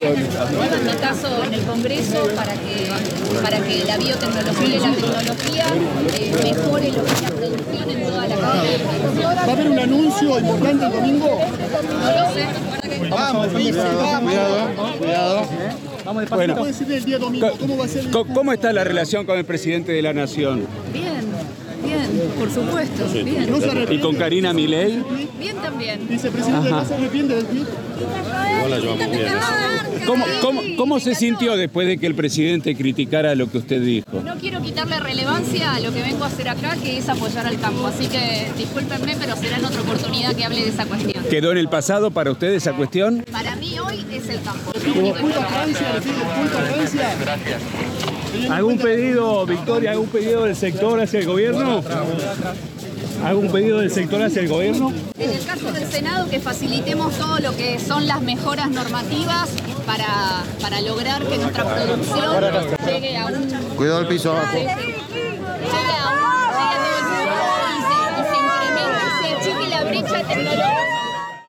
en mi caso en el Congreso, para que la biotecnología y la tecnología mejore lo que es la producción en toda la cadena. ¿Va a haber un anuncio importante el domingo? No lo sé. Vamos, Cuidado. ¿Qué puede decir del día domingo? ¿Cómo va a ser el discurso? ¿Cómo está la relación con el presidente de la Nación? Bien, por supuesto, bien. ¿No se ¿Y arrepiente? con Karina Milei? Bien también. Vicepresidente, ¿no se arrepiente del tweet? ¿Cómo se sintió después de que el presidente criticara lo que usted dijo? No quiero quitarle relevancia a lo que vengo a hacer acá, que es apoyar al campo. Así que discúlpenme, pero será en otra oportunidad que hable de esa cuestión. ¿Quedó en el pasado para usted esa cuestión? Para mí hoy es el campo. Disculpa Francia, le pido disculpas a Francia. ¿Algún pedido, Victoria, algún pedido del sector hacia el gobierno? ¿Algún pedido del sector hacia el gobierno? En el caso del Senado, que facilitemos todo lo que son las mejoras normativas para lograr que nuestra producción llegue a un... Cuidado el piso abajo.